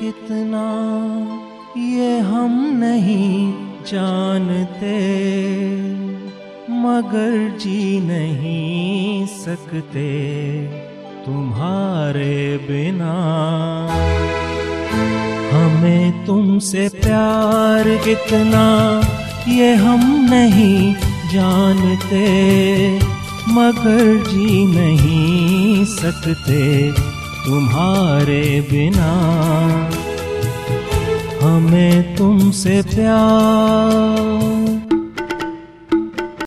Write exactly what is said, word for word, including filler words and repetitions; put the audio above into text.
कितना ये हम नहीं जानते, मगर जी नहीं सकते तुम्हारे बिना। हमें तुमसे प्यार कितना ये हम नहीं जानते, मगर जी नहीं सकते तुम्हारे बिना। हमें तुमसे प्यार